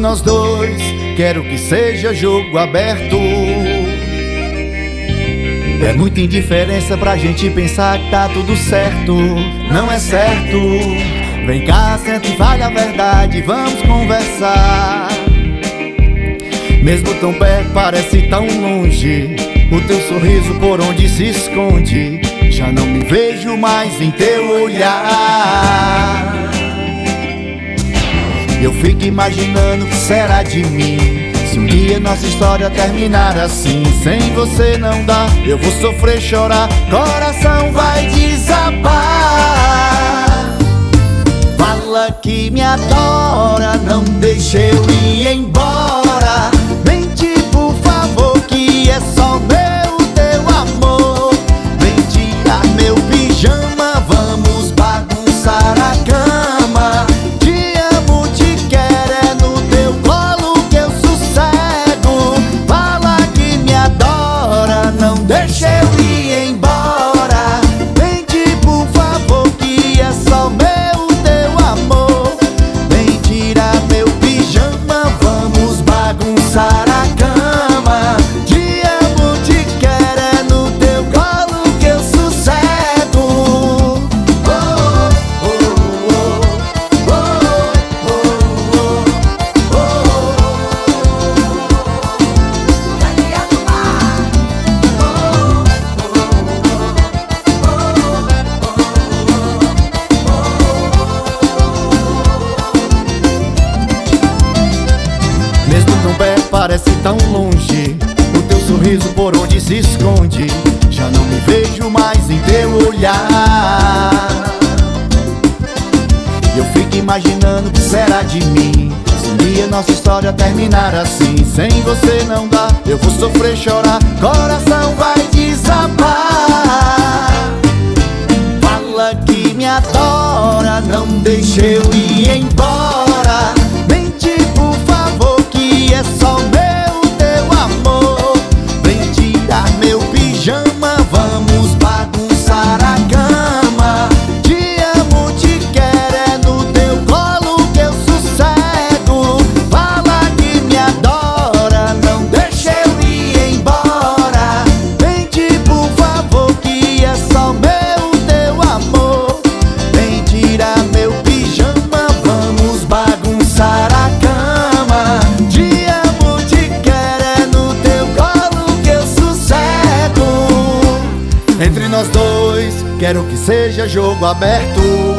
nós dois, quero que seja jogo aberto. É muita indiferença pra gente pensar que tá tudo certo. Não é certo. Vem cá, senta e fale a verdade, vamos conversar. Mesmo tão perto, parece tão longe. O teu sorriso por onde se esconde. Já não me vejo mais em teu olhar. Eu fico imaginando o que será de mim se um dia nossa história terminar assim. Sem você não dá, eu vou sofrer, chorar, coração vai desabar. Fala que me adora, não deixa eu ir embora. Mente por favor que é só meu teu amor. Vem tirar meu pijama, vamos bagunçar a cama. Te amo, te quero, é no teu colo que eu sossego. Fala que me adora, não deixa eu ir embora. Mente por favor que é só meu teu amor. Vem tirar meu pijama, vamos bagunçar a cama. Te amo, te quero, é no teu colo que eu sossego. Oh, oh, oh, oh, oh, oh, Mesmo tão perto, parece tão longe. O teu sorriso por onde se esconde. Já não me vejo mais em teu olhar. Eu fico imaginando o que será de mim se um dia nossa história terminar assim. Sem você não dá, eu vou sofrer, chorar, coração vai desabar. Fala que me adora, não deixa eu ir embora. Mente por favor que é só meu teu amor. Vem tirar meu pijama, vamos bagunçar a cama. Te amo, te quero, é no teu colo que eu sossego. Fala que me adora, não deixa eu ir embora. Mente por favor que é só meu teu amor. Vem tirar meu pijama, vamos bagunçar a cama. Te amo, te quero, é no teu colo que eu sossego. Entre nós dois, quero que seja jogo aberto.